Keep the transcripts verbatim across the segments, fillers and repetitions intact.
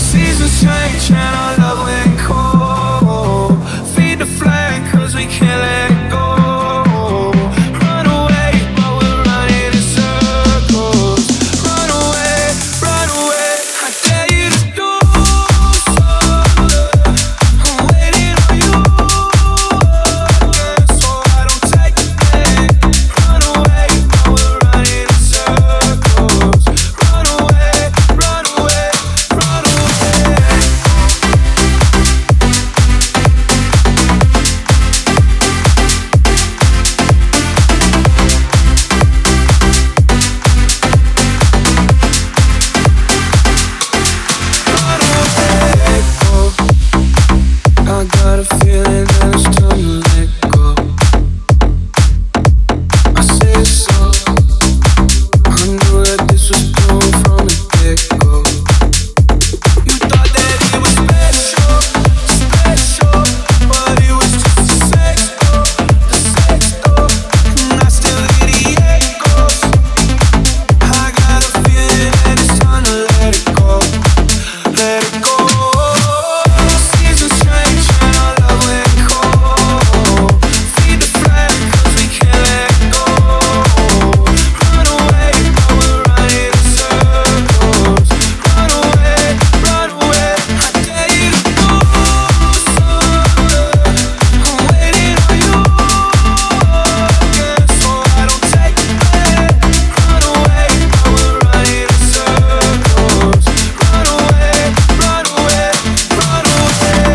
Seasons change and our love went cold. Feed the flame cause we can't let go. Run away but we're running in circles. Run away, run away, I dare you to do so. I'm waiting on you again, so I don't take it back. Run away but we're running in circles. Run away, run away, run away. I got a feeling that it's time to let go. I said so. I knew that this was going from the get-go. You thought that it was special, special, but it was just a sex door, the sex door, and I still hear the echoes. I got a feeling that it's time to let it go, let it go. Seasons change and our love went cold. Feed the flame cause we can't let go. Run away but we're running in circles. Run away, run away, I dare you to do so. I'm waiting on you again, so I don't take it back. Run away but we're running in circles. Run away, run away, run away.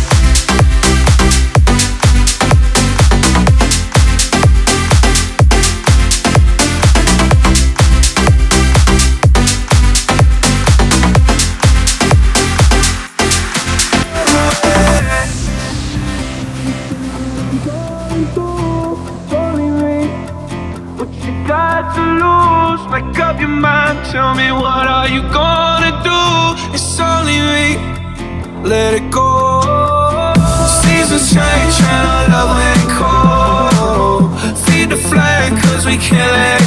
What you got to lose? Make up your mind, tell me what are you gonna do? It's only me, let it go. Seasons change and our love went cold. Feed the flame cause we can't let